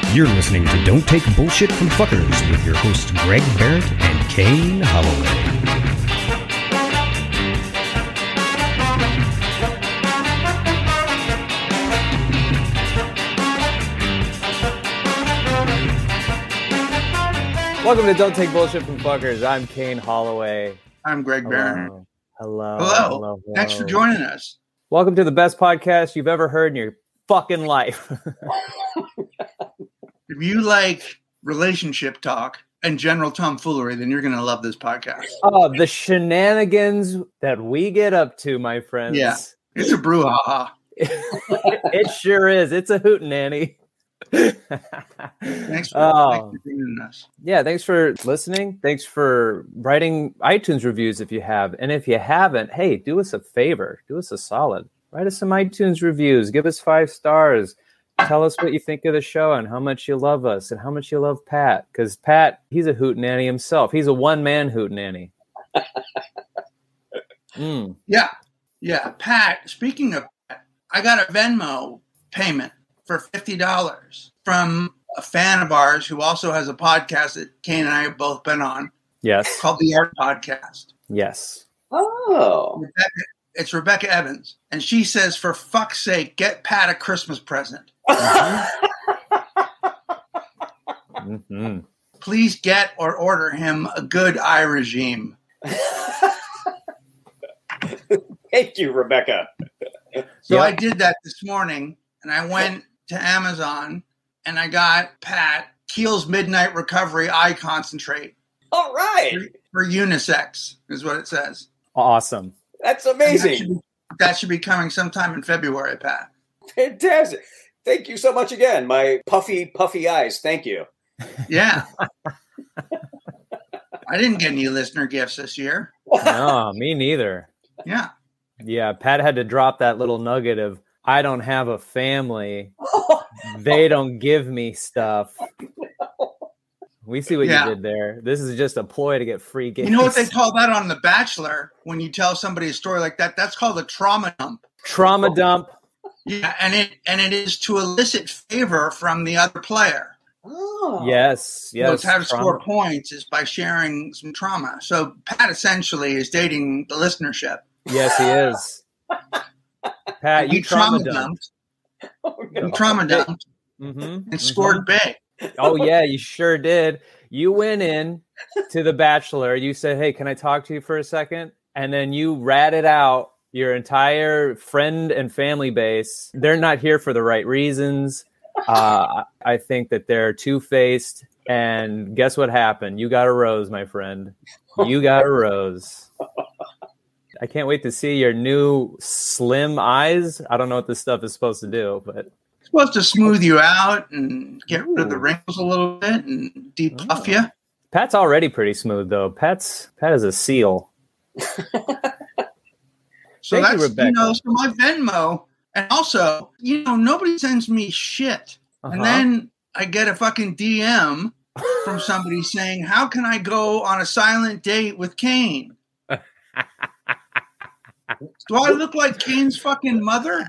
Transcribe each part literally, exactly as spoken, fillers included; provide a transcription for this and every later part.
You're listening to Don't Take Bullshit from Fuckers with your hosts Greg Barrett and Kane Holloway. Welcome to Don't Take Bullshit from Fuckers. I'm Kane Holloway. I'm Greg Barrett. Hello. Hello. Hello. Hello. Thanks for joining us. Welcome to the best podcast you've ever heard in your fucking life. If you like relationship talk and general tomfoolery, then you're going to love this podcast. Oh, the shenanigans that we get up to, my friends. Yeah, it's a brouhaha. It sure is. It's a hootenanny. Thanks for, oh. thanks for joining us. Yeah, thanks for listening. Thanks for writing iTunes reviews if you have. And if you haven't, hey, do us a favor. Do us a solid. Write us some iTunes reviews. Give us five stars. Tell us what you think of the show and how much you love us and how much you love Pat. Because Pat, he's a hootenanny himself. He's a one-man hootenanny. mm. Yeah. Yeah. Pat, speaking of Pat, I got a Venmo payment for fifty dollars from a fan of ours who also has a podcast that Kane and I have both been on. Yes. Called The Art Podcast. Yes. Oh. Rebecca, it's Rebecca Evans. And she says, for fuck's sake, get Pat a Christmas present. Mm-hmm. mm-hmm. Please get or order him a good eye regime. Thank you, Rebecca. So Yep. I did that this morning, and I went to Amazon, and I got Pat Kiehl's Midnight Recovery Eye Concentrate. All right. For, for unisex, is what it says. Awesome. That's And That should, amazing. be, that should be coming sometime in February, Pat. Fantastic. Thank you so much again. My puffy, puffy eyes. Thank you. Yeah. I didn't get any listener gifts this year. No, me neither. Yeah. Yeah, Pat had to drop that little nugget of, I don't have a family. They don't give me stuff. We see what Yeah. you did there. This is just a ploy to get free games. You know what they call that on The Bachelor? When you tell somebody a story like that, that's called a trauma dump. Trauma dump. Yeah, and it and it is to elicit favor from the other player. Oh. Yes, yes. So it's how to trauma. score points is by sharing some trauma. So Pat essentially is dating the listenership. Yes, he is. Pat, He you trauma trauma dumped. dumped. Oh, no. He trauma dumped Mm-hmm. and scored big. Oh, yeah, you sure did. You went in to The Bachelor. You said, hey, can I talk to you for a second? And then you ratted out your entire friend and family base. They're not here for the right reasons. Uh, I think that they're two-faced. And guess what happened? You got a rose, my friend. You got a rose. I can't wait to see your new slim eyes. I don't know what this stuff is supposed to do, but It's supposed to smooth you out and get rid of the Ooh. wrinkles a little bit and depuff Oh. you. Pat's already pretty smooth, though. Pat's Pat is a seal. So Thank you, that's, Rebecca. you know, so my Venmo. And also, you know, nobody sends me shit. Uh-huh. And then I get a fucking D M from somebody saying, how can I go on a silent date with Kane? Do I look like Kane's fucking mother?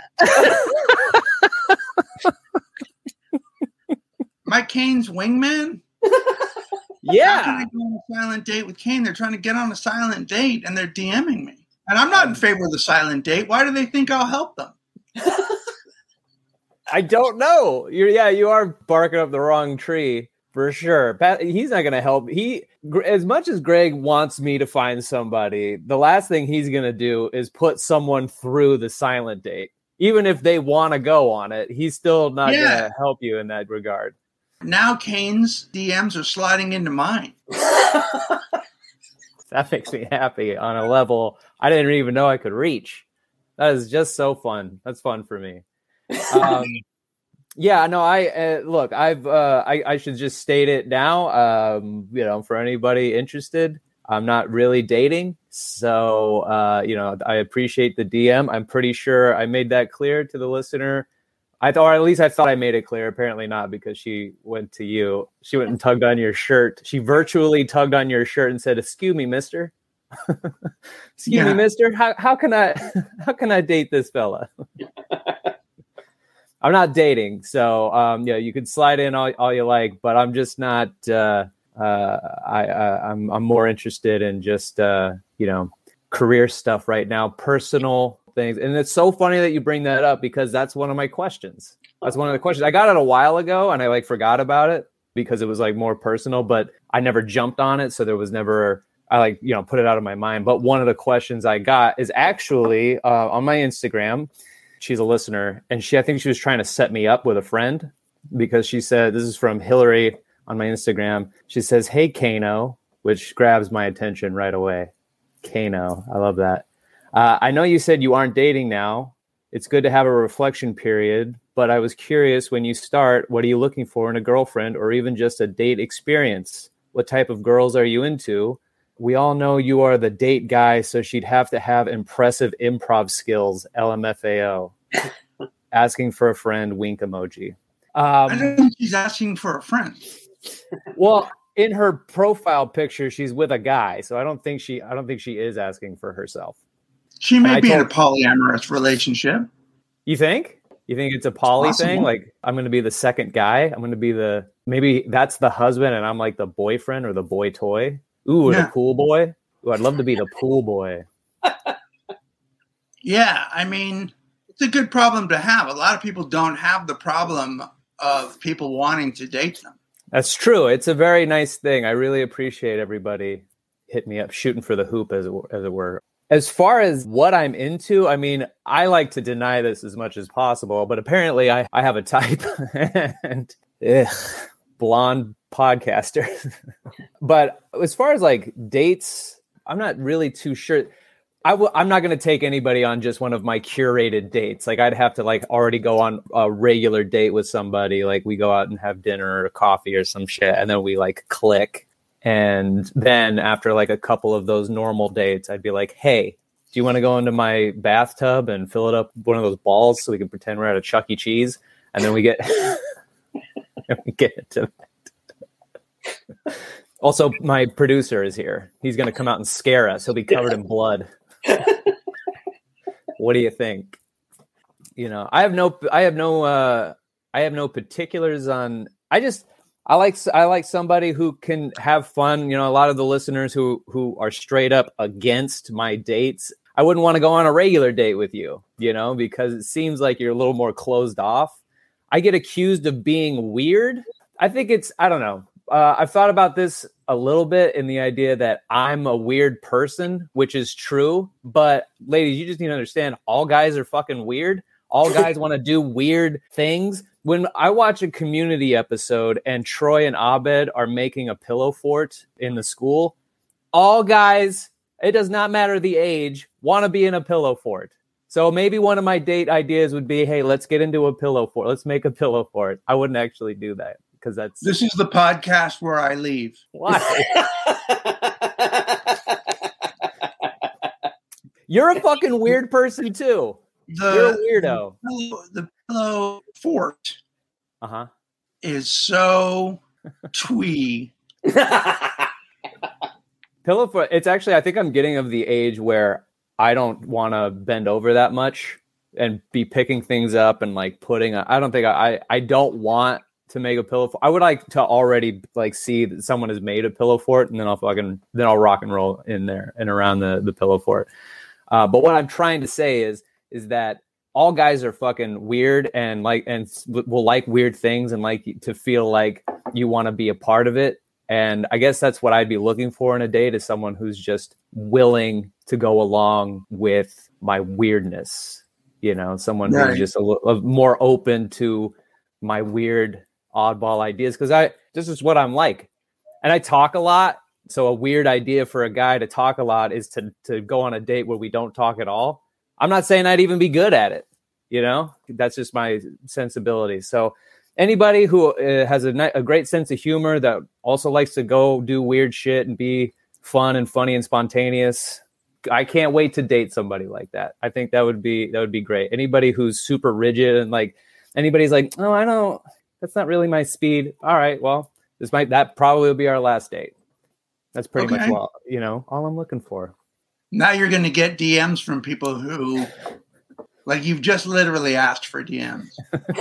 Am I Kane's wingman? How can Yeah. I go on a silent date with Kane? They're trying to get on a silent date and they're DMing me. And I'm not in favor of the silent date. Why do they think I'll help them? I don't know. You're yeah, you are barking up the wrong tree for sure. Pat, he's not going to help. He, as much as Greg wants me to find somebody, the last thing he's going to do is put someone through the silent date. Even if they want to go on it, he's still not Yeah. going to help you in that regard. Now Kane's D Ms are sliding into mine. That makes me happy on a level I didn't even know I could reach. That is just so fun. That's fun for me. Um, yeah, no, I uh, look. I've uh, I, I should just state it now. Um, you know, for anybody interested, I'm not really dating, so uh, you know, I appreciate the D M. I'm pretty sure I made that clear to the listener. I thought, or at least I thought I made it clear. Apparently not, because she went to you. She went and tugged on your shirt. She virtually tugged on your shirt and said, "Excuse me, mister. Excuse Yeah. me, mister. How how can I how can I date this fella?" I'm not dating. So, um, yeah, you can slide in all, all you like, but I'm just not, uh, uh, I, uh, I'm, I'm more interested in just, uh, you know, career stuff right now, personal things. And it's so funny that you bring that up because that's one of my questions. That's one of the questions. I got it a while ago and I like forgot about it because it was like more personal, but I never jumped on it. So there was never, I like, you know, put it out of my mind. But one of the questions I got is actually uh, on my Instagram. She's a listener and she, I think she was trying to set me up with a friend because she said, this is from Hillary on my Instagram. She says, "Hey, Kano," which grabs my attention right away. Kano. I love that. Uh, I know you said you aren't dating now. It's good to have a reflection period, but I was curious when you start, what are you looking for in a girlfriend or even just a date experience? What type of girls are you into? We all know you are the date guy, so she'd have to have impressive improv skills, L M F A O. Asking for a friend, wink emoji. Um, I don't think she's asking for a friend. Well, in her profile picture, she's with a guy, so I don't think she I don't think she is asking for herself. She may And be told, in a polyamorous relationship. You think? You think it's a poly it's thing? Like, I'm going to be the second guy. I'm going to be the, maybe that's the husband and I'm like the boyfriend or the boy toy. Ooh, yeah. The pool boy. Ooh, I'd love to be the pool boy. Yeah. I mean, it's a good problem to have. A lot of people don't have the problem of people wanting to date them. That's true. It's a very nice thing. I really appreciate everybody hit me up, shooting for the hoop, as it, as it were. As far as what I'm into, I mean, I like to deny this as much as possible, but apparently I, I have a type and ugh, blonde podcaster. But as far as like dates, I'm not really too sure. I w- I'm not going to take anybody on just one of my curated dates. Like I'd have to like already go on a regular date with somebody. Like we go out and have dinner or coffee or some shit. And then we like click. And then after like a couple of those normal dates, I'd be like, "Hey, do you want to go into my bathtub and fill it up with one of those balls so we can pretend we're at a Chuck E. Cheese?" And then we get, we get into that. Also, my producer is here. He's going to come out and scare us. He'll be covered in blood. What do you think? You know, I have no, I have no, uh, I have no particulars on, I just, I like I like somebody who can have fun. You know, a lot of the listeners who who are straight up against my dates, I wouldn't want to go on a regular date with you, you know, because it seems like you're a little more closed off. I get accused of being weird. I think it's, I don't know. Uh, I've thought about this a little bit in the idea that I'm a weird person, which is true. But ladies, you just need to understand all guys are fucking weird. All guys want to do weird things. When I watch a Community episode and Troy and Abed are making a pillow fort in the school, all guys, it does not matter the age, want to be in a pillow fort. So maybe one of my date ideas would be, hey, let's get into a pillow fort. Let's make a pillow fort. I wouldn't actually do that because that's... This is the podcast where I leave. Why? You're a fucking weird person too. The, You're a weirdo. The, the pillow fort uh-huh. is so twee. Pillow fort. It's actually, I think I'm getting of the age where I don't want to bend over that much and be picking things up and like putting. A, I don't think I, I. I don't want to make a pillow fort. I would like to already like see that someone has made a pillow fort, and then I'll fucking then I'll rock and roll in there and around the the pillow fort. Uh, but what I'm trying to say is. is that all guys are fucking weird and like and will like weird things and like to feel like you want to be a part of it. And I guess that's what I'd be looking for in a date, is someone who's just willing to go along with my weirdness. You know, someone right. who's just a little more open to my weird oddball ideas, because I this is what I'm like. And I talk a lot. So a weird idea for a guy to talk a lot is to to go on a date where we don't talk at all. I'm not saying I'd even be good at it, you know, that's just my sensibility. So anybody who uh, has a, a great sense of humor that also likes to go do weird shit and be fun and funny and spontaneous, I can't wait to date somebody like that. I think that would be, that would be great. Anybody who's super rigid and like, anybody's like, oh, I don't, that's not really my speed. All right, well, this might, that probably will be our last date. That's pretty okay. much what, you know, all I'm looking for. Now you're going to get D Ms from people who, Like you've just literally asked for D Ms.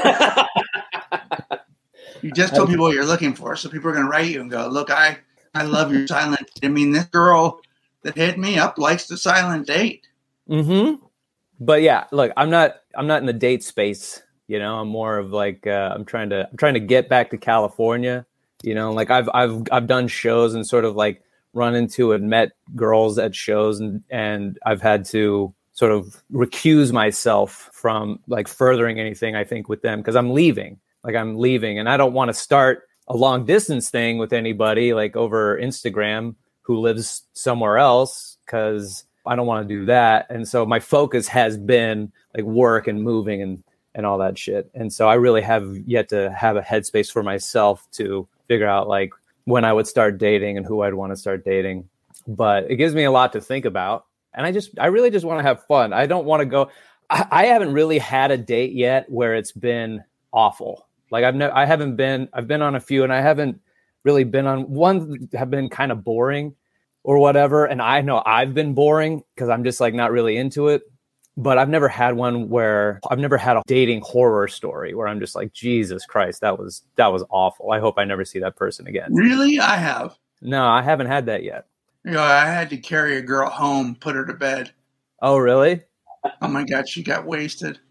You just told people what you're looking for, so people are going to write you and go, "Look, I, I love your silent." I mean, this girl that hit me up likes the silent date. Mm-hmm. But yeah, look, I'm not, I'm not in the date space. You know, I'm more of like, uh, I'm trying to, I'm trying to get back to California. You know, like I've, I've, I've done shows and sort of like run into and met girls at shows, and and I've had to sort of recuse myself from like furthering anything, I think, with them because I'm leaving. Like I'm leaving, and I don't want to start a long distance thing with anybody like over Instagram who lives somewhere else, because I don't want to do that. And so my focus has been like work and moving and, and all that shit. And so I really have yet to have a headspace for myself to figure out like when I would start dating and who I'd want to start dating. But it gives me a lot to think about. And I just, I really just want to have fun. I don't want to go, I, I haven't really had a date yet where it's been awful. Like I've never, I haven't been, I've been on a few, and I haven't really been on one have been kind of boring or whatever. And I know I've been boring because I'm just like not really into it. But I've never had one where I've never had a dating horror story where I'm just like, Jesus Christ, that was, that was awful. I hope I never see that person again. Really? I have. No, I haven't had that yet. You know, I had to carry a girl home, put her to bed. Oh, really? Oh my God, she got wasted.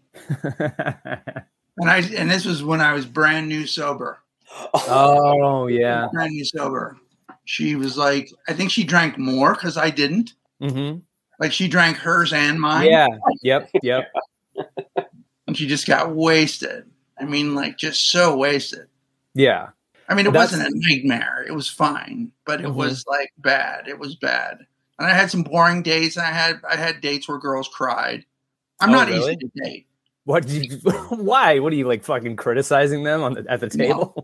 And I and this was when I was brand new sober. Oh, yeah. Brand new sober. She was like, I think she drank more because I didn't. Mm-hmm. Like she drank hers and mine. Yeah. Yep. Yep. And she just got wasted. I mean, like just so wasted. Yeah. I mean, it That's... wasn't a nightmare. It was fine, but it mm-hmm. was like bad. It was bad. And I had some boring dates. And I had I had dates where girls cried. I'm oh, not really? easy to date. What do you, why? What are you like fucking criticizing them on the, at the table?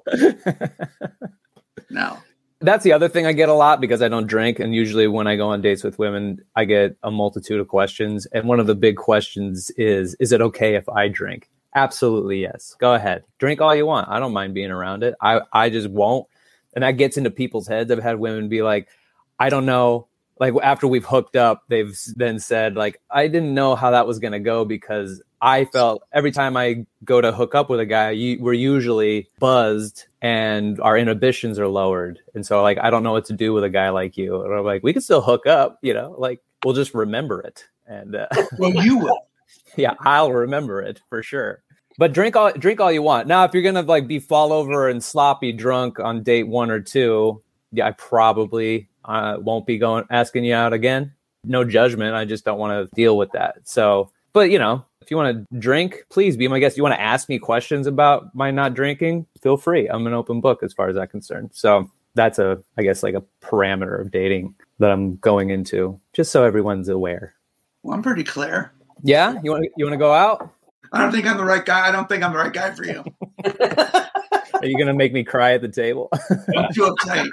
No. no. That's the other thing I get a lot because I don't drink. And usually when I go on dates with women, I get a multitude of questions. And one of the big questions is, is it okay if I drink? Absolutely, yes. Go ahead. Drink all you want. I don't mind being around it. I, I just won't. And that gets into people's heads. I've had women be like, I don't know. Like after we've hooked up, they've then said like, I didn't know how that was going to go because I felt every time I go to hook up with a guy, you, we're usually buzzed and our inhibitions are lowered. And so like, I don't know what to do with a guy like you. And I'm like, we can still hook up, you know, like we'll just remember it. And uh, well, you will. Yeah, I'll remember it for sure. But drink all drink all you want. Now, if you're gonna like be fall over and sloppy drunk on date one or two, yeah, I probably uh, won't be going asking you out again. No judgment. I just don't want to deal with that. So, but you know, if you want to drink, please be my guest. You want to ask me questions about my not drinking? Feel free. I'm an open book as far as I'm concerned. So that's a, I guess, like a parameter of dating that I'm going into, just so everyone's aware. Well, I'm pretty clear. Yeah, you want you want to go out? I don't think I'm the right guy. I don't think I'm the right guy for you. Are you going to make me cry at the table? Don't feel uptight.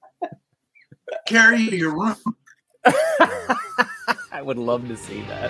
Carry you to your room. I would love to see that.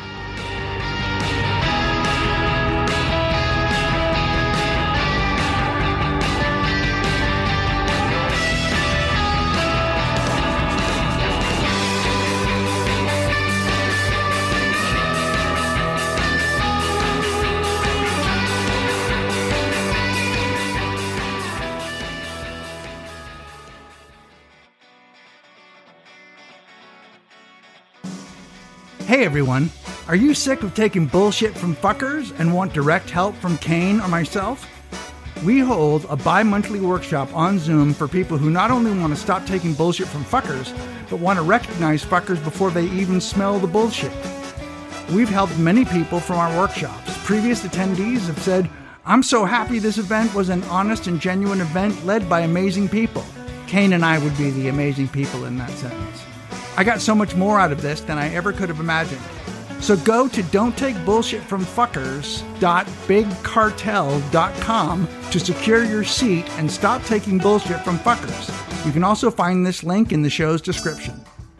Hey everyone, are you sick of taking bullshit from fuckers and want direct help from Kane or myself? We hold a bi-monthly workshop on Zoom for people who not only want to stop taking bullshit from fuckers, but want to recognize fuckers before they even smell the bullshit. We've helped many people from our workshops. Previous attendees have said, I'm so happy this event was an honest and genuine event led by amazing people. Kane and I would be the amazing people in that sentence. I got so much more out of this than I ever could have imagined. So go to don't take bullshit from fuckers dot big cartel dot com to secure your seat and stop taking bullshit from fuckers. You can also find this link in the show's description.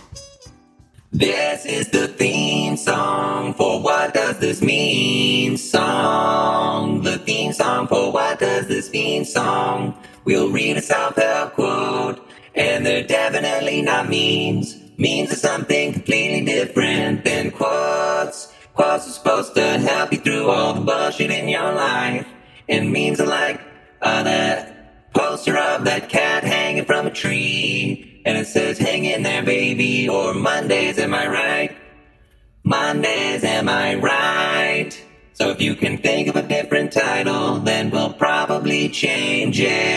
This is the theme song for What Does This Mean song. The theme song for What Does This Mean song. We'll read a self-help quote, and they're definitely not memes. Memes are something completely different than quotes. Quotes are supposed to help you through all the bullshit in your life. And memes are like uh, that poster of that cat hanging from a tree. And it says, hang in there, baby, or Mondays, am I right? Mondays, am I right? So if you can think of a different title, then we'll probably change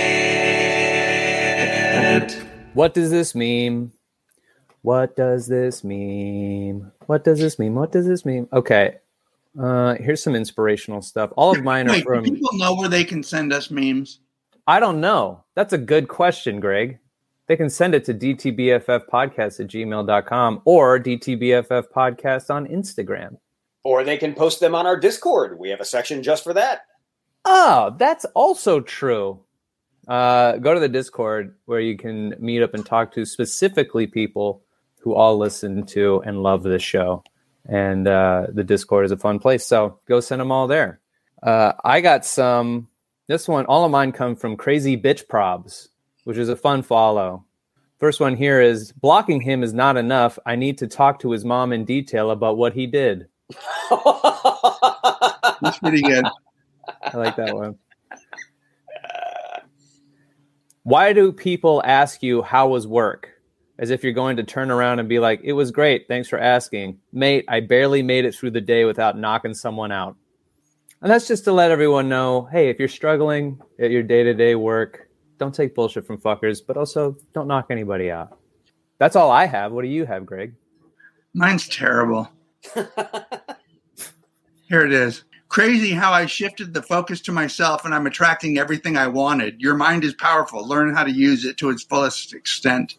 it. What does this mean? What does this mean? What does this mean? What does this mean? Okay. Uh, here's some inspirational stuff. All of mine are Wait, from... do people know where they can send us memes? I don't know. That's a good question, Greg. They can send it to d t b f f podcast at gmail dot com or d t b f f podcast on Instagram. Or they can post them on our Discord. We have a section just for that. Oh, that's also true. Uh, go to the Discord where you can meet up and talk to specifically people who all listen to and love this show. And uh, the Discord is a fun place. So go send them all there. Uh, I got some, this one, all of mine come from Crazy Bitch Probs, which is a fun follow. First one here is, blocking him is not enough. I need to talk to his mom in detail about what he did. That's pretty good. I like that one. Why do people ask you, how was work? As if you're going to turn around and be like, it was great. Thanks for asking. Mate, I barely made it through the day without knocking someone out. And that's just to let everyone know, hey, if you're struggling at your day-to-day work, don't take bullshit from fuckers, but also don't knock anybody out. That's all I have. What do you have, Greg? Mine's terrible. Here it is. Crazy how I shifted the focus to myself and I'm attracting everything I wanted. Your mind is powerful. Learn how to use it to its fullest extent.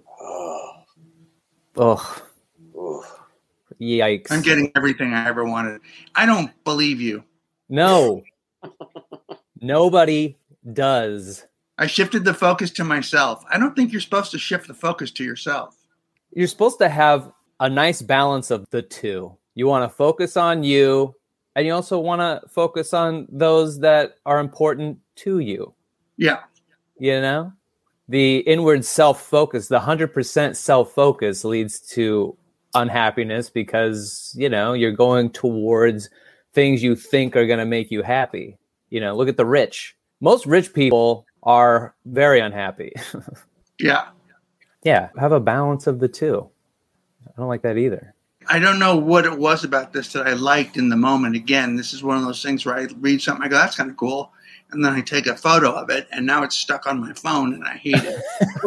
Ugh. Yikes. I'm getting everything I ever wanted. I don't believe you. No. Nobody does. I shifted the focus to myself. I don't think you're supposed to shift the focus to yourself. You're supposed to have a nice balance of the two. You want to focus on you, and you also want to focus on those that are important to you. Yeah. You know? The inward self-focus, the one hundred percent self-focus leads to unhappiness because, you know, you're going towards things you think are going to make you happy. You know, look at the rich. Most rich people are very unhappy. Yeah. Yeah, have a balance of the two. I don't like that either. I don't know what it was about this that I liked in the moment. Again, this is one of those things where I read something, I go, that's kind of cool. And then I take a photo of it, and now it's stuck on my phone, and I hate it.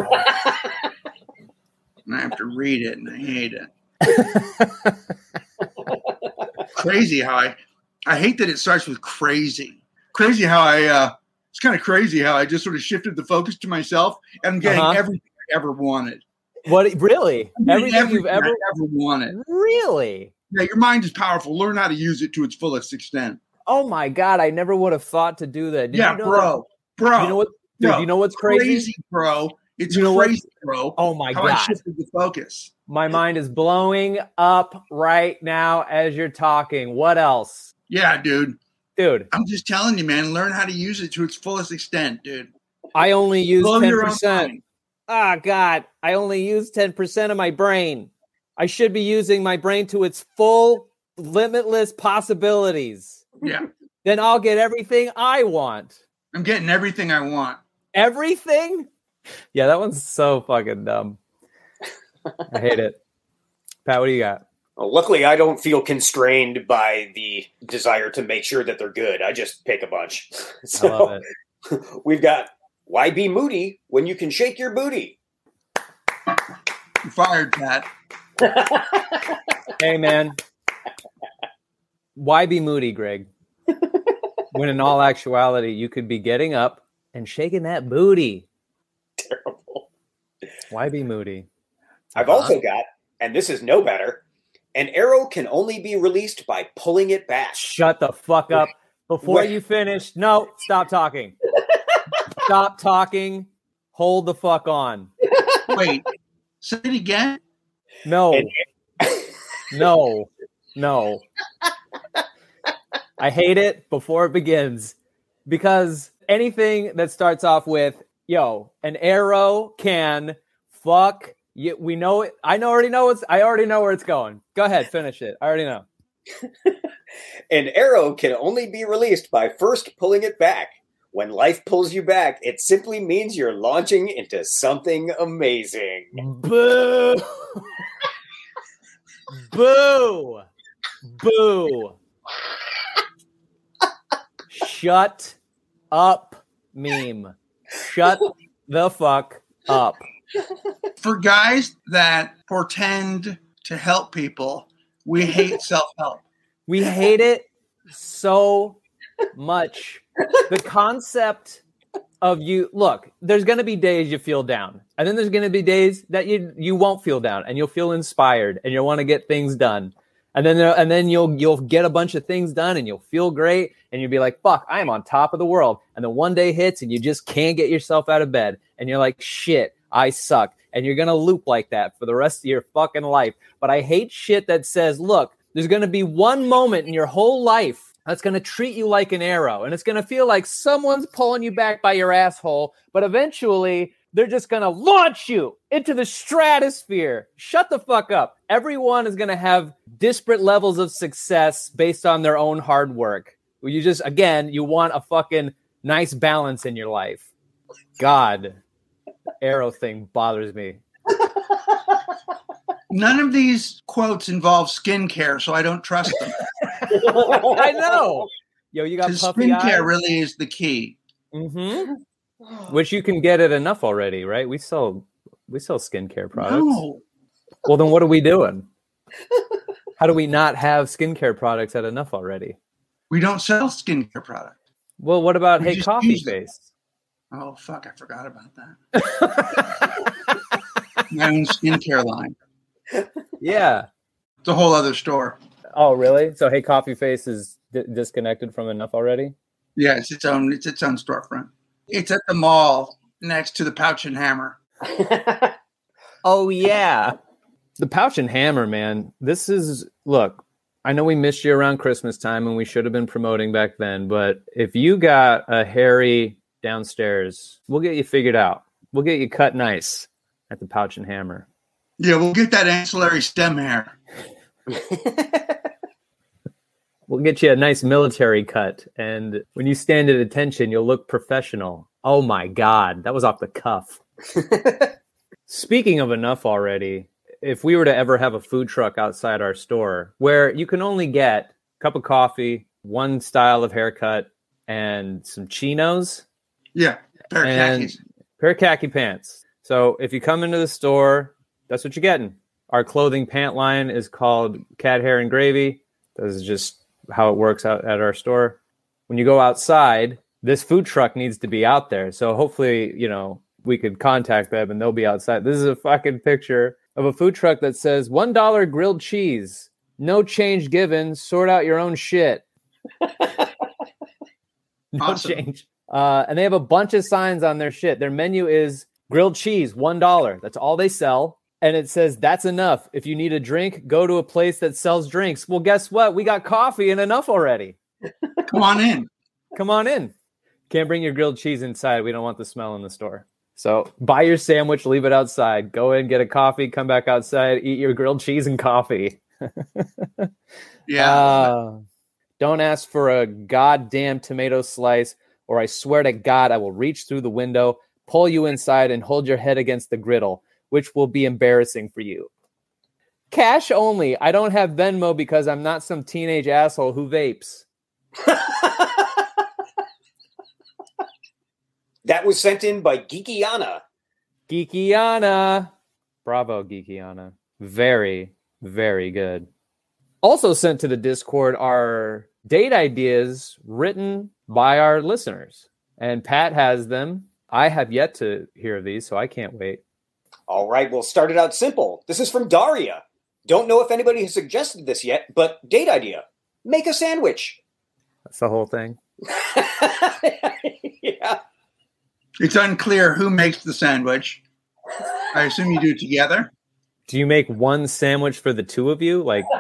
And I have to read it, and I hate it. Crazy how I, I hate that it starts with crazy. Crazy how I, uh, it's kind of crazy how I just sort of shifted the focus to myself, and I'm getting uh-huh. everything I ever wanted. What, really? Everything, everything you've ever, I ever wanted. Really? Yeah, your mind is powerful. Learn how to use it to its fullest extent. Oh my God, I never would have thought to do that. Did yeah, you know bro. That? Bro. You know what? Dude, bro, you know what's crazy? Crazy, bro. It's you know crazy, what? bro. Oh my how God. I shifted the focus. My mind is blowing up right now as you're talking. What else? Yeah, dude. Dude. I'm just telling you, man, learn how to use it to its fullest extent, dude. I only use Blow ten your own percent. mind. Ah, God, I only use ten percent of my brain. I should be using my brain to its full, limitless possibilities. Yeah. Then I'll get everything I want. I'm getting everything I want. Everything? Yeah, that one's so fucking dumb. I hate it. Pat, what do you got? Well, luckily, I don't feel constrained by the desire to make sure that they're good. I just pick a bunch. So I love it. We've got, why be moody when you can shake your booty? You're fired, Pat. Hey, man. Why be moody, Greg? When in all actuality, you could be getting up and shaking that booty. Terrible. Why be moody? I've Uh-huh. also got, and this is no better, an arrow can only be released by pulling it back. Shut the fuck up. Before Wait. you finish, no, stop talking. Stop talking. Hold the fuck on. Wait, say it again? No. And- No. No. I hate it before it begins because anything that starts off with, yo, an arrow can fuck you. We know it. I know already know it's, I already know where it's going. Go ahead. Finish it. I already know. An arrow can only be released by first pulling it back. When life pulls you back, it simply means you're launching into something amazing. Boo! Boo! Boo! Shut up, meme. Shut the fuck up. For guys that pretend to help people, we hate self-help. We hate it so much. The concept of you look, there's going to be days you feel down, and then there's going to be days that you you won't feel down, and you'll feel inspired, and you'll want to get things done, and then there, and then you'll you'll get a bunch of things done, and you'll feel great, and you'll be like, "Fuck, I am on top of the world." And then one day hits, and you just can't get yourself out of bed, and you're like, "Shit, I suck," and you're gonna loop like that for the rest of your fucking life. But I hate shit that says, "Look, there's going to be one moment in your whole life that's going to treat you like an arrow, and it's going to feel like someone's pulling you back by your asshole, but eventually they're just going to launch you into the stratosphere." Shut the fuck up. Everyone is going to have disparate levels of success based on their own hard work. You just, again, you want a fucking nice balance in your life. God, arrow thing bothers me. None of these quotes involve skincare, so I don't trust them. I know. Yo, you got 'Cause puffy skincare eyes? really is the key. Mm-hmm. Which you can get at Enough Already, right? We sell we sell skincare products. No. Well, then what are we doing? How do we not have skincare products at Enough Already? We don't sell skincare products. Well, what about We Hey just Coffee use them. Face? Oh, fuck, I forgot about that. My own skincare line. Yeah. It's a whole other store. Oh, really? So Hey Coffee Face is di- disconnected from Enough Already? Yeah, it's its own, it's its own storefront. It's at the mall next to the Pouch and Hammer. Oh, yeah. The Pouch and Hammer, man. This is, look, I know we missed you around Christmas time and we should have been promoting back then, but if you got a hairy downstairs, we'll get you figured out. We'll get you cut nice at the Pouch and Hammer. Yeah, we'll get that ancillary stem hair. We'll get you a nice military cut, and when you stand at attention, you'll look professional. Oh my God, that was off the cuff. Speaking of Enough Already, if we were to ever have a food truck outside our store where you can only get a cup of coffee, one style of haircut, and some chinos, Yeah, pair of and khakis. pair of khaki pants. So if you come into the store, that's what you're getting. Our clothing pant line is called Cat Hair and Gravy. This is just how it works out at our store. When you go outside, this food truck needs to be out there. So hopefully, you know, we could contact them and they'll be outside. This is a fucking picture of a food truck that says one dollar grilled cheese. No change given. Sort out your own shit. No Awesome. change. Uh, and they have a bunch of signs on their shit. Their menu is grilled cheese, one dollar. That's all they sell. And it says, that's enough. If you need a drink, go to a place that sells drinks. Well, guess what? We got coffee and Enough Already. Come on in. Come on in. Can't bring your grilled cheese inside. We don't want the smell in the store. So buy your sandwich, leave it outside. Go in, get a coffee, come back outside, eat your grilled cheese and coffee. Yeah. Uh, don't ask for a goddamn tomato slice, or I swear to God, I will reach through the window, pull you inside, and hold your head against the griddle, which will be embarrassing for you. Cash only. I don't have Venmo because I'm not some teenage asshole who vapes. That was sent in by Geekiana. Geekiana. Bravo, Geekiana. Very, very good. Also sent to the Discord are date ideas written by our listeners. And Pat has them. I have yet to hear of these, so I can't wait. All right, we'll start it out simple. This is from Daria. Don't know if anybody has suggested this yet, but date idea. Make a sandwich. That's the whole thing. Yeah. It's unclear who makes the sandwich. I assume you do it together. Do you make one sandwich for the two of you? Like,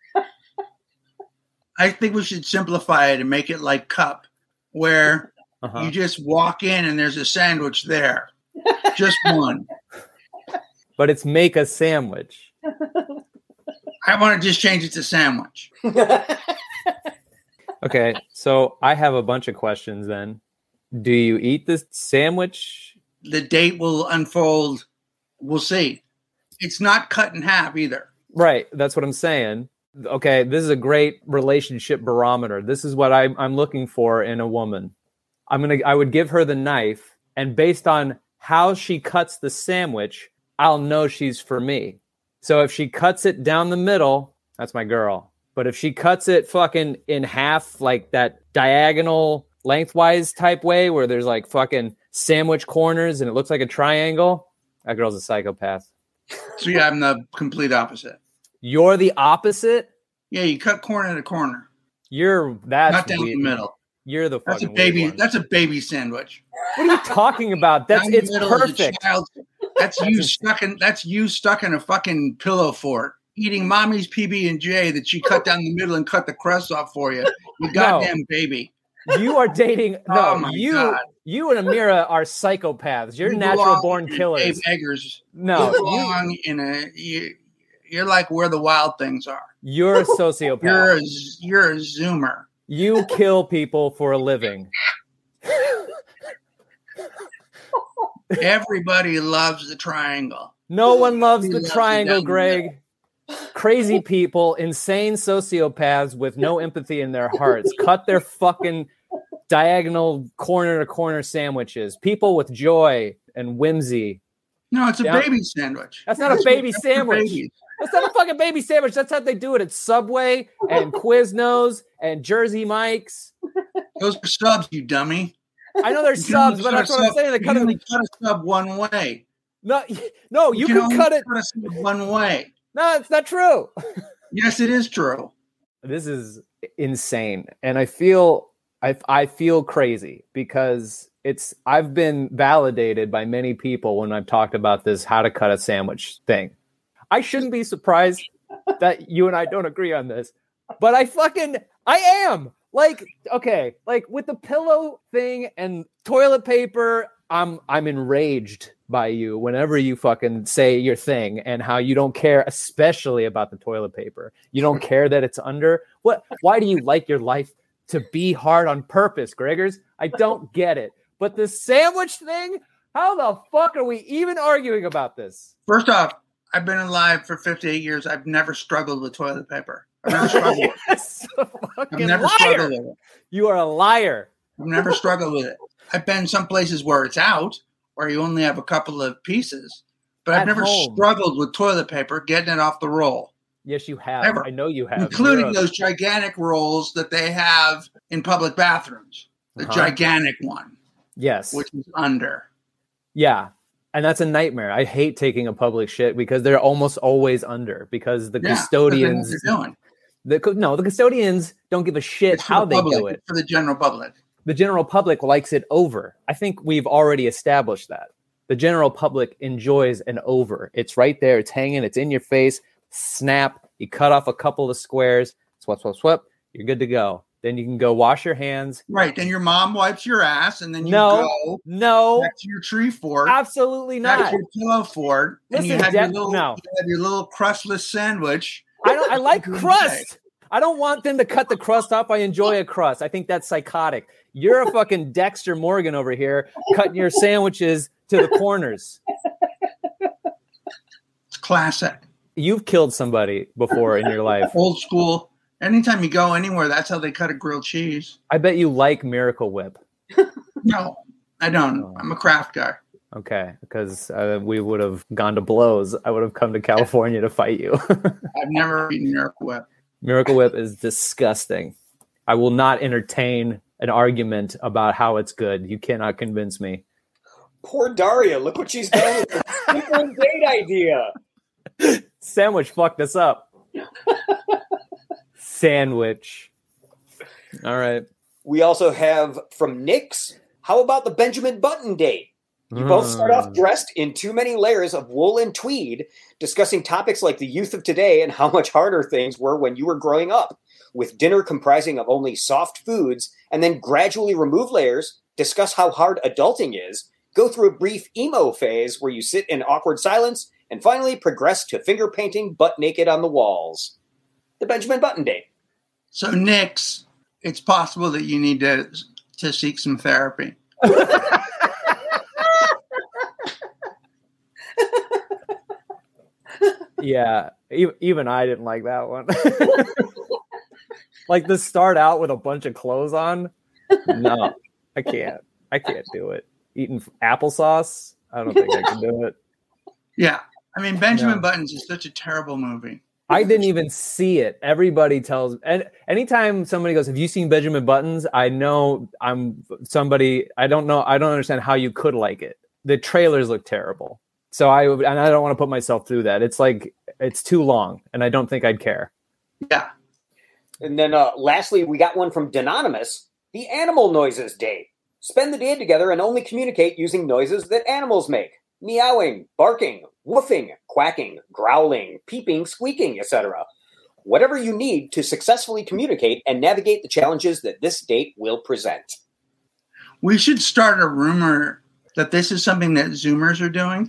I think we should simplify it and make it like Cup, where uh-huh. you just walk in and there's a sandwich there. Just one. But it's make a sandwich. I want to just change it to sandwich. Okay, so I have a bunch of questions then. Do you eat this sandwich? The date will unfold. We'll see. It's not cut in half either. Right, that's what I'm saying. Okay, this is a great relationship barometer. This is what I'm, I'm looking for in a woman. I'm gonna. I would give her the knife, and based on how she cuts the sandwich, I'll know she's for me. So if she cuts it down the middle, that's my girl. But if she cuts it fucking in half, like that diagonal lengthwise type way, where there's like fucking sandwich corners and it looks like a triangle, that girl's a psychopath. So yeah, I'm the complete opposite. You're the opposite? Yeah, you cut corner to corner. You're that's not down weird. the middle. You're the That's a fucking baby. weird one. That's a baby sandwich. What are you talking about? That's Down the it's middle is a perfect. child- That's you stuck in. That's you stuck in a fucking pillow fort, eating mommy's P B and J that she cut down the middle and cut the crust off for you. You goddamn baby. You are dating. No, Oh my you God. you and Amira are psychopaths. You're You natural belong born in killers. Dave Eggers. No, you belong in a. You, you're like where the wild things are. You're a sociopath. You're a, you're a zoomer. You kill people for a living. Everybody loves the triangle. No one loves He the loves it triangle, down the Greg. Crazy people, insane sociopaths with no empathy in their hearts, cut their fucking diagonal corner to corner sandwiches. People with joy and whimsy. No, it's a Yeah. baby sandwich. That's not a baby That's for sandwich. babies. That's not a fucking baby sandwich. That's how they do it at Subway and Quiznos and Jersey Mike's. Those are subs, you dummy. I know they're You can subs, only but cut that's a what I'm sub- saying. They you cut can only it. cut a sub one way. No, no, you, can can only cut it. cut a sub one way. No, it's not true. Yes, it is true. This is insane, and I feel I I feel crazy because it's I've been validated by many people when I've talked about this how to cut a sandwich thing. I shouldn't be surprised that you and I don't agree on this, but I fucking I am. Like, okay, like with the pillow thing and toilet paper, I'm I'm enraged by you whenever you fucking say your thing and how you don't care, especially about the toilet paper. You don't care that it's under. What? Why do you like your life to be hard on purpose, Gregors? I don't get it. But the sandwich thing, how the fuck are we even arguing about this? First off, I've been alive for fifty-eight years. I've never struggled with toilet paper. I've never struggled with it. Yes, a I've fucking never liar. struggled with it. You are a liar. I've never struggled with it. I've been some places where it's out, where you only have a couple of pieces, but I've At never home. struggled with toilet paper getting it off the roll, Yes, you have. Never. I know you have. including You're a- those gigantic rolls that they have in public bathrooms. The Uh-huh. gigantic one, Yes. which is under. Yeah. And that's a nightmare. I hate taking a public shit because they're almost always under because the Yeah, that's what custodians they're doing. the cu- no, the custodians don't give a shit It's for how the they public, do it. it's for the general public. The general public likes it over. I think we've already established that. The general public enjoys an over. It's right there, it's hanging, it's in your face. Snap, you cut off a couple of squares, swap, swap, swap, you're good to go. Then you can go wash your hands. Right. Then your mom wipes your ass, and then you No, go no, back to your tree fort. absolutely Back not. to your pillow fort, and you Listen, have, your Deb- little, no. you have your little crustless sandwich. I don't. I like Okay. crust. I don't want them to cut the crust off. I enjoy a crust. I think that's psychotic. You're a fucking Dexter Morgan over here, cutting your sandwiches to the corners. It's classic. You've killed somebody before in your life. Old school. Anytime you go anywhere, that's how they cut a grilled cheese. I bet you like Miracle Whip. No, I don't. I'm a craft guy. Okay, because uh, we would have gone to blows. I would have come to California to fight you. I've never eaten Miracle Whip. Miracle Whip is disgusting. I will not entertain an argument about how it's good. You cannot convince me. Poor Daria. Look what she's done with the simple date idea. Sandwich fucked us up. Sandwich. All right. We also have from Nick's, how about the Benjamin Button date? You both start off dressed in too many layers of wool and tweed, discussing topics like the youth of today and how much harder things were when you were growing up, with dinner comprising of only soft foods, and then gradually remove layers, discuss how hard adulting is, go through a brief emo phase where you sit in awkward silence, and finally progressed to finger painting butt naked on the walls. The Benjamin Button date. So, Nix, it's possible that you need to to seek some therapy. Yeah, even, even I didn't like that one. Like to start out with a bunch of clothes on. No, I can't. I can't do it. Eating applesauce. I don't think I can do it. Yeah. I mean, Benjamin No. Buttons is such a terrible movie. I didn't even see it. Everybody tells, and anytime somebody goes, "Have you seen Benjamin Buttons?" I know I'm somebody. I don't know. I don't understand how you could like it. The trailers look terrible. So I and I don't want to put myself through that. It's like it's too long, and I don't think I'd care. Yeah. And then uh, lastly, we got one from Denonymous, the Animal Noises Day. Spend the day together and only communicate using noises that animals make. Meowing, barking, woofing, quacking, growling, peeping, squeaking, et cetera. Whatever you need to successfully communicate and navigate the challenges that this date will present. We should start a rumor that this is something that Zoomers are doing,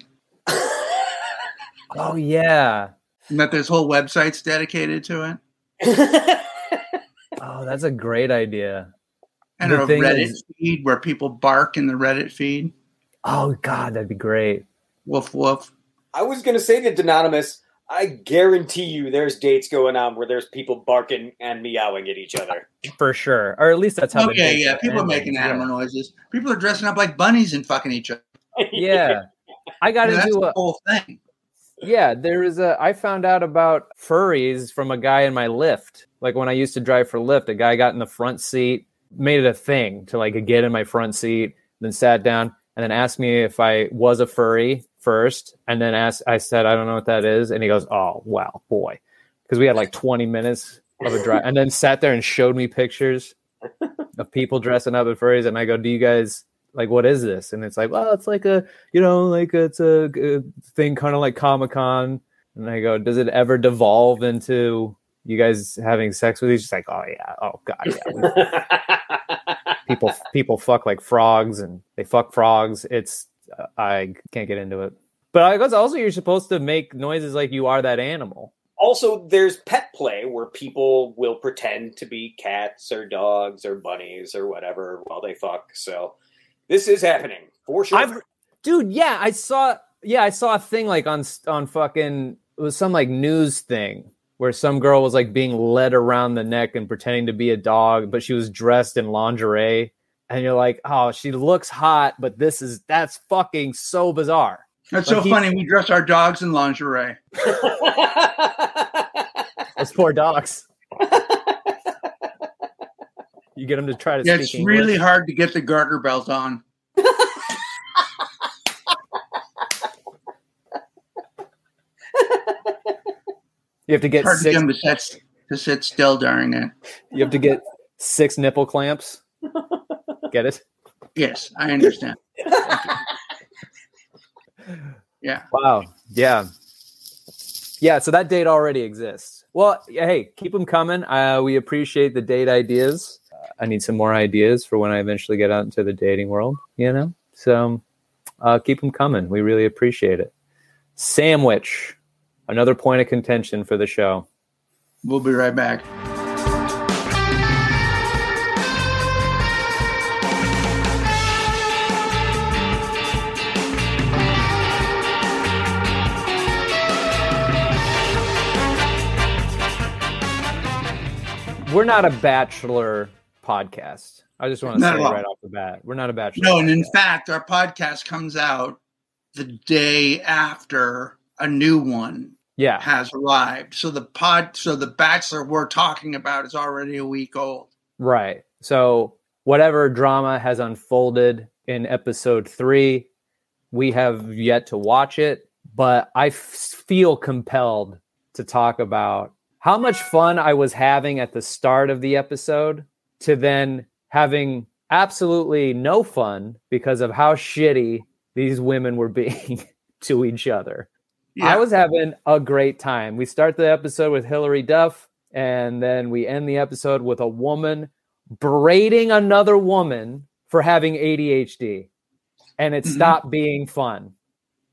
Oh yeah. and that this whole website's dedicated to it. Oh, that's a great idea. And The a thing Reddit is- feed where people bark in the Reddit feed. Oh God, that'd be great. Woof, woof. I was going to say to Denonymous, I guarantee you there's dates going on where there's people barking and meowing at each other. For sure. Or at least that's how. the Okay, dates yeah. are People are ending. making Yeah. animal noises. People are dressing up like bunnies and fucking each other. Yeah. I got I mean, that's into the a whole thing. yeah, there is a I found out about furries from a guy in my Lyft. Like when I used to drive for Lyft, a guy got in the front seat, made it a thing to like get in my front seat, then sat down and then asked me if I was a furry first, and then asked I said I don't know what that is, and he goes, "Oh, wow, boy." Because we had like twenty minutes of a drive, and then sat there and showed me pictures of people dressing up as furries, and I go, "Do you guys like what is this?" And it's like, "Well, it's like a, you know, like it's a, a thing kind of like Comic-Con." And I go, "Does it ever devolve into you guys having sex with each?" She's like, "Oh yeah, oh god, yeah." We, people people fuck like frogs, and they fuck frogs. It's uh, I can't get into it. But I guess also you're supposed to make noises like you are that animal. Also, there's pet play where people will pretend to be cats or dogs or bunnies or whatever while they fuck. So this is happening for sure. I've, dude, yeah, I saw, yeah, I saw a thing like on on fucking it was some like news thing where some girl was like being led around the neck and pretending to be a dog, but she was dressed in lingerie, and you're like, oh, she looks hot, but this is that's fucking so bizarre. That's Like so he- funny. We dress our dogs in lingerie. Those poor dogs. You get them to try to Yeah, speak it's English. really hard to get the garter belt on. You have to get Hard to six. get them to sit, to sit still during it. You have to get six nipple clamps. Get it? Yes, I understand. Yeah. Wow. Yeah. Yeah. So that date already exists. Well, yeah, hey, keep them coming. Uh, we appreciate the date ideas. Uh, I need some more ideas for when I eventually get out into the dating world, you know? So uh, keep them coming. We really appreciate it. Sandwich, another point of contention for the show. We'll be right back. We're not a bachelor podcast. I just want to Not say at all. right off the bat, we're not a bachelor. No, and in podcast. fact, our podcast comes out the day after a new one Yeah. has arrived. So the pod, so the Bachelor we're talking about is already a week old. Right. So whatever drama has unfolded in episode three, we have yet to watch it, but I f- feel compelled to talk about how much fun I was having at the start of the episode to then having absolutely no fun because of how shitty these women were being to each other. Yeah. I was having a great time. We start the episode with Hillary Duff, and then we end the episode with a woman berating another woman for having A D H D. And it Mhm. stopped being fun.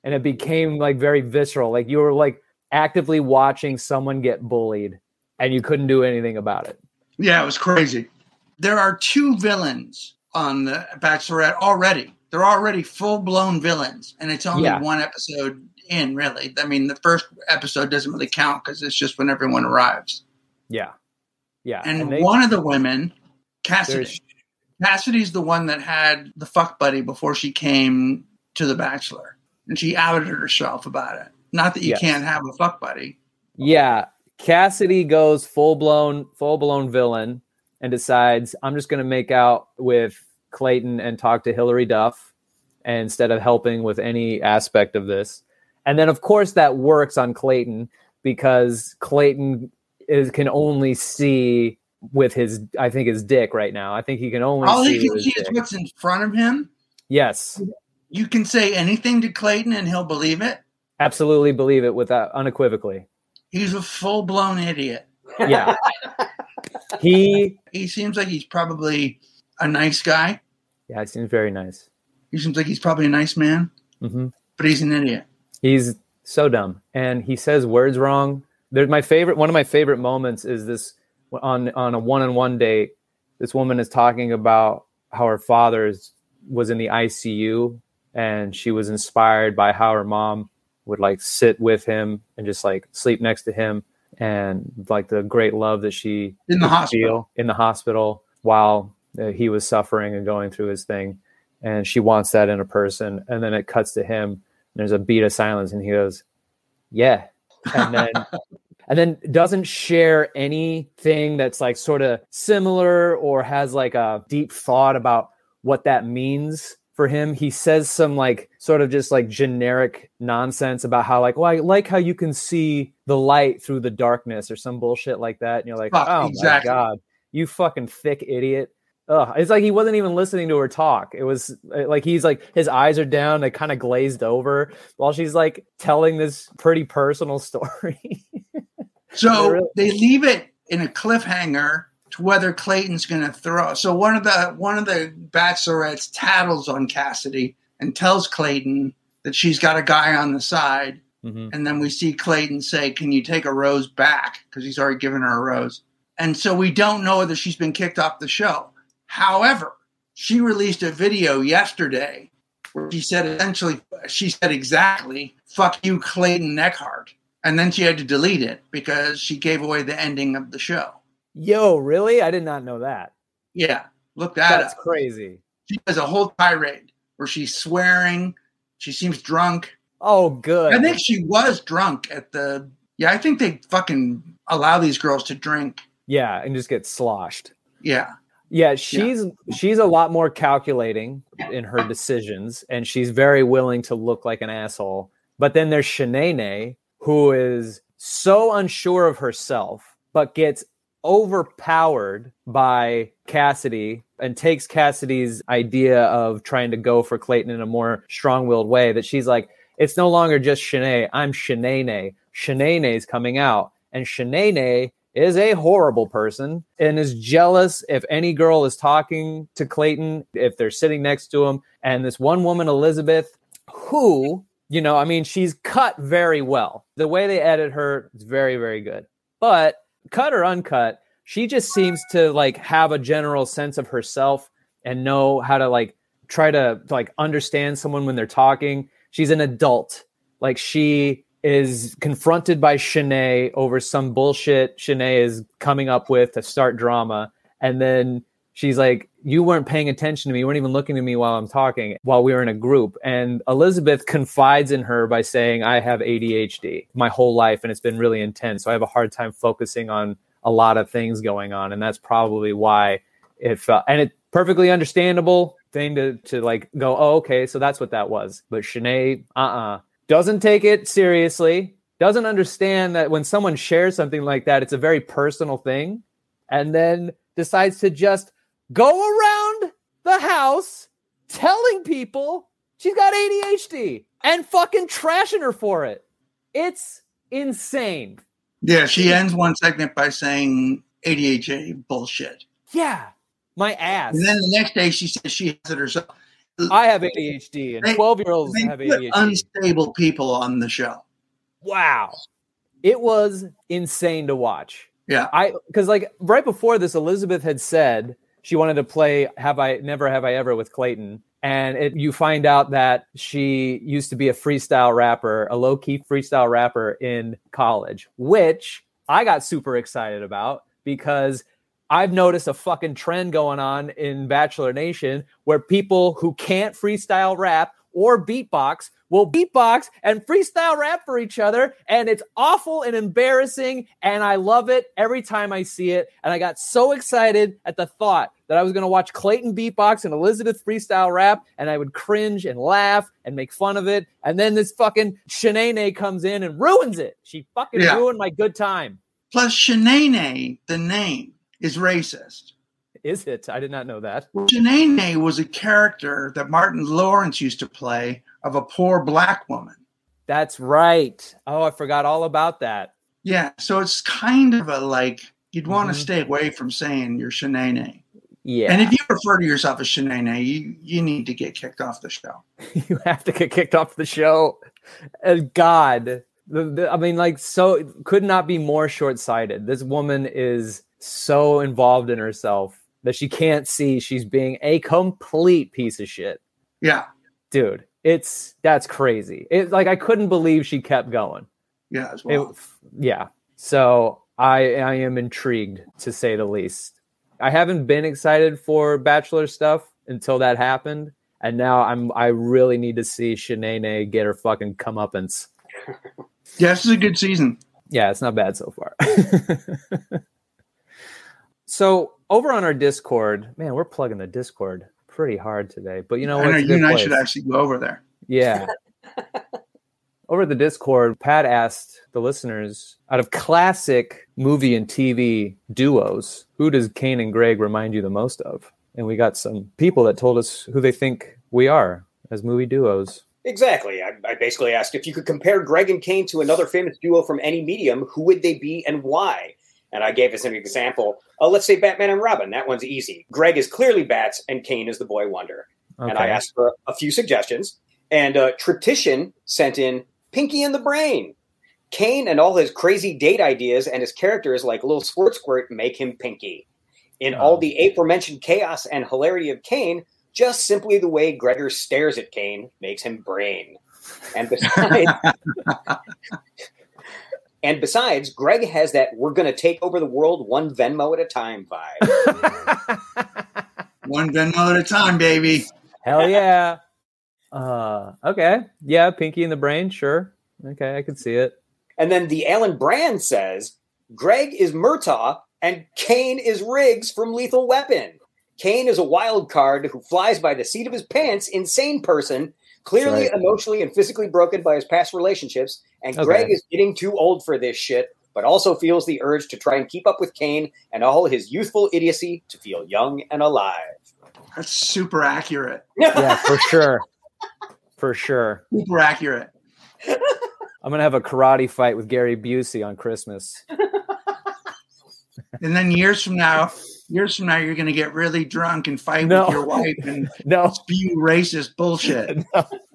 and it became like very visceral. Like you were like actively watching someone get bullied and you couldn't do anything about it. Yeah, it was crazy. There are two villains on the Bachelorette already. They're already full-blown villains, and it's only Yeah. one episode in, really. I mean, the first episode doesn't really count because it's just when everyone arrives. Yeah. Yeah. And, they- one of the women, Cassidy, There's- Cassidy's the one that had the fuck buddy before she came to The Bachelor, and she outed herself about it. Not that you Yes. can't have a fuck buddy. Yeah. Cassidy goes full-blown, full-blown villain and decides, I'm just going to make out with Clayton and talk to Hillary Duff instead of helping with any aspect of this. And then, of course, that works on Clayton because Clayton is can only see with his, I think, his dick right now. I think he can only All see he can with his see is dick. what's in front of him. Yes, You can say anything to Clayton and he'll believe it. absolutely believe it without unequivocally. He's a full-blown idiot. Yeah. he, He seems like he's probably a nice guy. yeah, it seems very nice. He seems like he's probably a nice man, hmm but he's an idiot. He's so dumb, and he says words wrong. There's my favorite. One of my favorite moments is this on on a one-on-one date. This woman is talking about how her father is, was in the I C U, and she was inspired by how her mom would like sit with him and just like sleep next to him, and like the great love that she In the could hospital. feel in the hospital while uh, he was suffering and going through his thing. And she wants that in a person. And then it cuts to him. And there's a beat of silence, and he goes, "Yeah," and then and then doesn't share anything that's like sort of similar or has like a deep thought about what that means for him. He says some like sort of just like generic nonsense about how like, well, I like how you can see the light through the darkness or some bullshit like that. And you're like, Fuck, oh exactly. my God, you fucking thick idiot. Ugh. It's like he wasn't even listening to her talk. It was uh, like he's like his eyes are down, they kind of glazed over while she's like telling this pretty personal story. So Really? they leave it in a cliffhanger to whether Clayton's going to throw. So one of the one of the bachelorettes tattles on Cassidy and tells Clayton that she's got a guy on the side. Mhm. And then we see Clayton say, "Can you take a rose back?" Because he's already given her a rose. And so we don't know whether she's been kicked off the show. However, she released a video yesterday where she said essentially, she said exactly, "Fuck you, Clayton Eckhart." And then she had to delete it because she gave away the ending of the show. Yo, really? I did not know that. Yeah, look that That's up. crazy. She does a whole tirade where she's swearing. She seems drunk. Oh, good. I think she was drunk at the. Yeah, I think they fucking allow these girls to drink. Yeah, and just get sloshed. Yeah. Yeah, she's she's a lot more calculating in her decisions, and she's very willing to look like an asshole. But then there's Shanae, who is so unsure of herself, but gets overpowered by Cassidy and takes Cassidy's idea of trying to go for Clayton in a more strong-willed way, that she's like, it's no longer just Shanae, I'm Shanae. Shanae's coming out, and Shanae is a horrible person and is jealous if any girl is talking to Clayton, if they're sitting next to him. And this one woman, Elizabeth, who, you know, I mean, she's cut very well. The way they edit her is very, very good. But cut or uncut, she just seems to like have a general sense of herself and know how to like try to like understand someone when they're talking. She's an adult. Like she is confronted by Shanae over some bullshit Shanae is coming up with to start drama. And then she's like, you weren't paying attention to me. You weren't even looking at me while I'm talking, while we were in a group. And Elizabeth confides in her by saying, I have A D H D my whole life, and it's been really intense. So I have a hard time focusing on a lot of things going on. And that's probably why it felt, and it's perfectly understandable thing to, to like go, oh, okay, so that's what that was. But Shanae, uh-uh. Doesn't take it seriously, doesn't understand that when someone shares something like that, it's a very personal thing, and then decides to just go around the house telling people she's got A D H D and fucking trashing her for it. It's insane. Yeah, she ends one segment by saying A D H D bullshit. Yeah, my ass. And then the next day she says she has it herself. I have A D H D, and They- twelve-year-olds They have put A D H D. unstable people on the show. Wow. It was insane to watch. Yeah. I because like right before this, Elizabeth had said she wanted to play Have I Never Have I Ever with Clayton. And it, you find out that she used to be a freestyle rapper, a low-key freestyle rapper in college, which I got super excited about because I've noticed a fucking trend going on in Bachelor Nation where people who can't freestyle rap or beatbox will beatbox and freestyle rap for each other. And it's awful and embarrassing. And I love it every time I see it. And I got so excited at the thought that I was going to watch Clayton beatbox and Elizabeth freestyle rap. And I would cringe and laugh and make fun of it. And then this fucking Shanae comes in and ruins it. She fucking Yeah. ruined my good time. Plus, Shanae, the name, is racist. Is it? I did not know that. Shanae was a character that Martin Lawrence used to play of a poor black woman. That's right. Oh, I forgot all about that. Yeah, so it's kind of a like, you'd want to Mhm. stay away from saying you're Shanae. Yeah. And if you refer to yourself as Shanae, you, you need to get kicked off the show. You have to get kicked off the show. And God, the, the, I mean, like, so could not be more short-sighted. This woman is so involved in herself that she can't see she's being a complete piece of shit. Yeah, Dude, it's that's crazy. It like I couldn't believe she kept going. yeah, as well. It, yeah. So I I am intrigued to say the least. I haven't been excited for Bachelor stuff until that happened, and now I'm I really need to see Shanae get her fucking comeuppance. Yeah, this is a good season. Yeah, it's not bad so far. So over on our Discord, man, we're plugging the Discord pretty hard today. But you know I what? know you and I should actually go over there. Yeah. Over at the Discord, Pat asked the listeners, out of classic movie and T V duos, who does Kane and Greg remind you the most of? And we got some people that told us who they think we are as movie duos. Exactly. I, I basically asked if you could compare Greg and Kane to another famous duo from any medium, who would they be and why? And I gave us an example. Uh, let's say Batman and Robin. That one's easy. Greg is clearly Bats, and Kane is the Boy Wonder. Okay. And I asked for a few suggestions. And uh, Triptician sent in Pinky and the Brain. Kane and all his crazy date ideas and his characters like Little Squirt Squirt make him Pinky. In Oh. all the aforementioned chaos and hilarity of Kane, just simply the way Gregor stares at Kane makes him Brain. And besides... And besides, Greg has that we're going to take over the world one Venmo at a time vibe. One Venmo at a time, baby. Hell yeah. Uh, okay. Yeah, Pinky and the Brain, sure. Okay, I can see it. And then the Alan Brand says, Greg is Murtaugh and Kane is Riggs from Lethal Weapon. Kane is a wild card who flies by the seat of his pants, insane person, clearly Right. emotionally and physically broken by his past relationships. And Okay. Greg is getting too old for this shit, but also feels the urge to try and keep up with Kane and all his youthful idiocy to feel young and alive. That's super accurate. Yeah, for sure. For sure. Super accurate. I'm going to have a karate fight with Gary Busey on Christmas. And then years from now, years from now, you're going to get really drunk and fight No. with your wife and No, spew racist bullshit.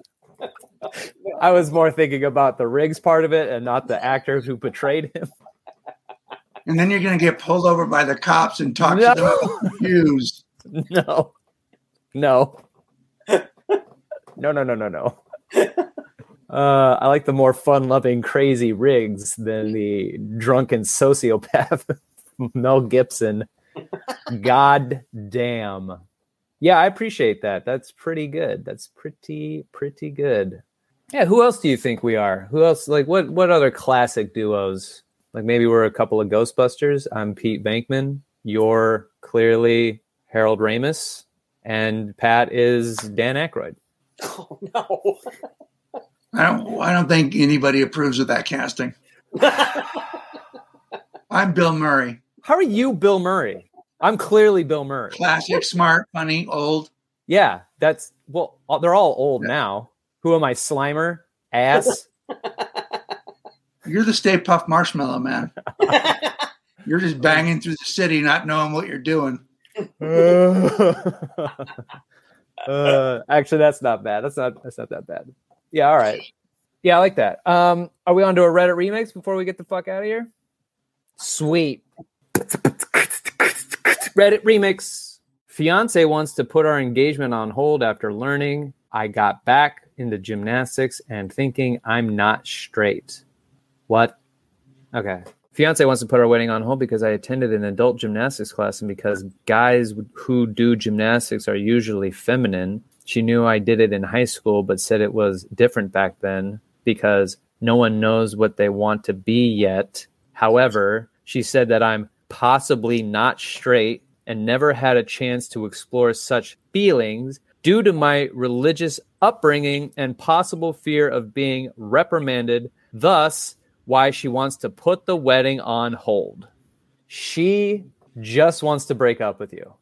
I was more thinking about the Riggs part of it and not the actors who portrayed him. And then you're going to get pulled over by the cops and talk No. to them about confused. No. No. No, no, no, no, no. Uh, I like the more fun-loving, crazy Riggs than the drunken sociopath Mel Gibson. God damn. Yeah, I appreciate that. That's pretty good. That's pretty, pretty good. Yeah, who else do you think we are? Who else? Like, what, what other classic duos? Like, maybe we're a couple of Ghostbusters. I'm Pete Venkman. You're clearly Harold Ramis. And Pat is Dan Aykroyd. Oh, no. I don't. I don't think anybody approves of that casting. I'm Bill Murray. How are you, Bill Murray? I'm clearly Bill Murray. Classic, smart, funny, old. Yeah, that's well. They're all old Yeah. now. Who am I, Slimer? Ass? You're the Stay Puft Marshmallow Man. You're just banging through the city, not knowing what you're doing. uh, actually, that's not bad. That's not that's not that bad. Yeah, all right. Yeah, I like that. Um, are we on to a Reddit remix before we get the fuck out of here? Sweet. Reddit remix. Fiance wants to put our engagement on hold after learning I got back into gymnastics and thinking I'm not straight. What? Okay. Fiance wants to put our wedding on hold because I attended an adult gymnastics class, and because guys who do gymnastics are usually feminine. She knew I did it in high school, but said it was different back then because no one knows what they want to be yet. However, she said that I'm possibly not straight and never had a chance to explore such feelings due to my religious upbringing and possible fear of being reprimanded, thus why she wants to put the wedding on hold. She just wants to break up with you.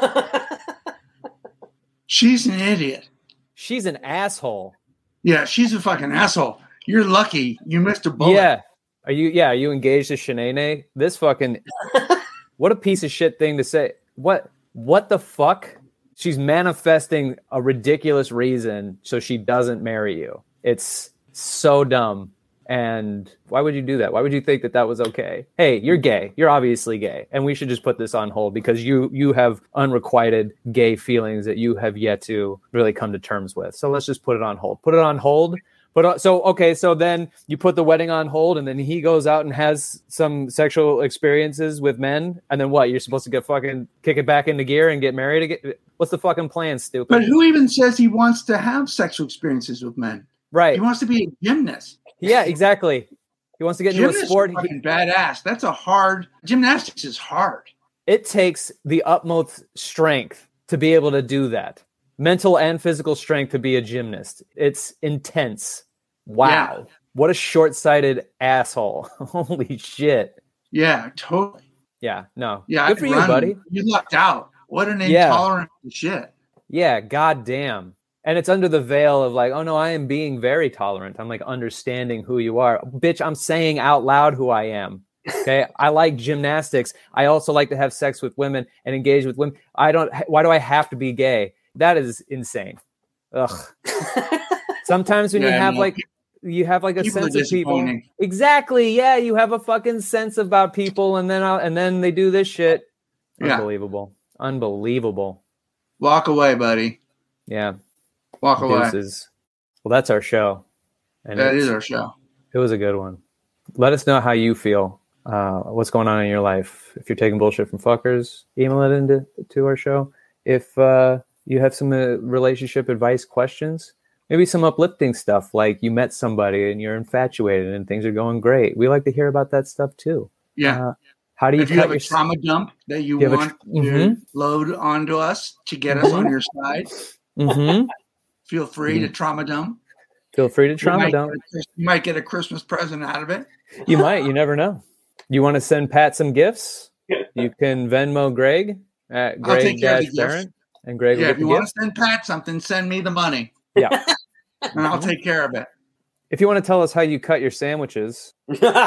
She's an idiot. She's an asshole. Yeah, she's a fucking asshole. You're lucky you missed a bullet. Yeah. Are you yeah, are you engaged to Shanae? This fucking what a piece of shit thing to say. What what the fuck? She's manifesting a ridiculous reason so she doesn't marry you. It's so dumb. And why would you do that? Why would you think that that was okay? Hey, you're gay. You're obviously gay. And we should just put this on hold because you you have unrequited gay feelings that you have yet to really come to terms with. So let's just put it on hold. Put it on hold. But so, okay, so then you put the wedding on hold and then he goes out and has some sexual experiences with men. And then what? You're supposed to get fucking kick it back into gear and get married again? What's the fucking plan, stupid? But who even says he wants to have sexual experiences with men? Right. He wants to be a gymnast. Yeah, exactly. He wants to get into a sport. Gymnastics is fucking badass. That's a hard, gymnastics is hard. It takes the utmost strength to be able to do that. Mental and physical strength to be a gymnast. It's intense. Wow. Yeah. What a short-sighted asshole. Holy shit. Yeah, totally. Yeah, no. Yeah, good for run, you, buddy. You lucked out. What an yeah. intolerant shit. Yeah, goddamn. And it's under the veil of like, oh no, I am being very tolerant. I'm like understanding who you are. Bitch, I'm saying out loud who I am. Okay. I like gymnastics. I also like to have sex with women and engage with women. I don't, why do I have to be gay? That is insane. Ugh. Sometimes when yeah, you have no, like, you have like a sense of people. Exactly. Yeah. You have a fucking sense about people and then, I'll, and then they do this shit. Yeah. Unbelievable. Unbelievable. Walk away, buddy. Yeah. Walk away. Deuces. Well, that's our show. And that is our show. It was a good one. Let us know how you feel. Uh, what's going on in your life? If you're taking bullshit from fuckers, email it into to our show. If uh, you have some uh, relationship advice questions, maybe some uplifting stuff, like you met somebody and you're infatuated and things are going great. We like to hear about that stuff too. Yeah. Uh, how do you? If you have a trauma dump that you, you want a, to mm-hmm. load onto us to get mm-hmm. us on your side. Mm-hmm. Feel free mm-hmm. to trauma dump. Feel free to trauma you dump. A, you might get a Christmas present out of it. You might. You never know. You want to send Pat some gifts? You can Venmo Greg at Greg Dash Barron, and Greg. Yeah, will if you want to send Pat something, send me the money. Yeah, and I'll take care of it. If you want to tell us how you cut your sandwiches,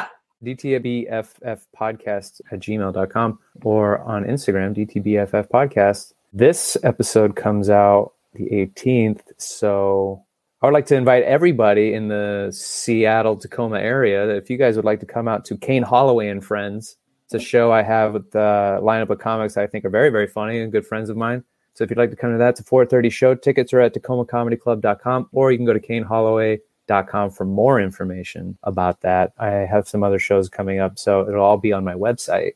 D T B F F podcast at gmail dot com or on Instagram, D T B F F podcast. This episode comes out the eighteenth, so I would like to invite everybody in the Seattle, Tacoma area. If you guys would like to come out to Kane Holloway and Friends, it's a show I have with the lineup of comics I think are very, very funny and good friends of mine. So if you'd like to come to that, it's a four thirty show. Tickets are at tacoma comedy club dot com, or you can go to kane holloway dot com for more information about that. I have some other shows coming up, so it'll all be on my website.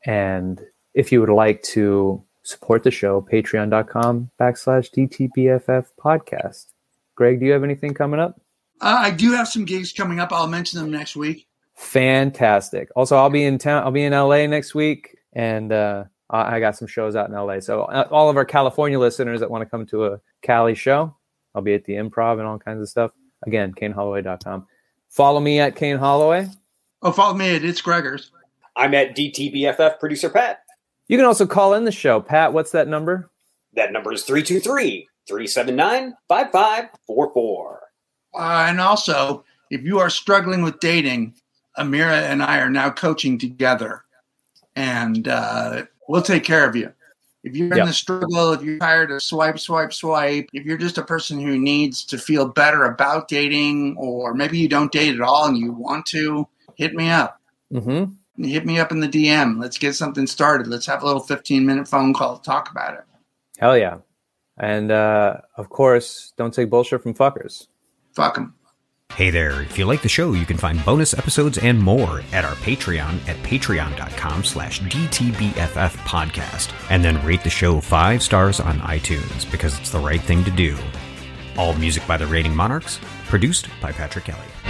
And if you would like to support the show, patreon.com backslash DTBFF podcast. Greg, do you have anything coming up? Uh, I do have some gigs coming up. I'll mention them next week. Fantastic. Also, I'll be in town. I'll be in L A next week, and uh, I got some shows out in L A. So uh, all of our California listeners that want to come to a Cali show, I'll be at the Improv and all kinds of stuff. Again, kane holloway dot com. Follow me at Kane Holloway. Oh, follow me at It's Gregors. I'm at D T B F F, producer Pat. You can also call in the show. Pat, what's that number? That number is three two three, three seven nine, five five four four. Uh, and also, if you are struggling with dating, Amira and I are now coaching together. And uh, we'll take care of you. If you're in Yep. the struggle, if you're tired of swipe, swipe, swipe, if you're just a person who needs to feel better about dating, or maybe you don't date at all and you want to, hit me up. Mm-hmm. Hit me up in the D M. Let's get something started. Let's have a little fifteen minute phone call to talk about it. Hell yeah. And uh, of course, don't take bullshit from fuckers. Fuck them. Hey there, if you like the show, you can find bonus episodes and more at our Patreon at patreon.com slash DTBFF podcast. And then rate the show five stars on iTunes because it's the right thing to do. All music by the Rating Monarchs, produced by Patrick Kelly.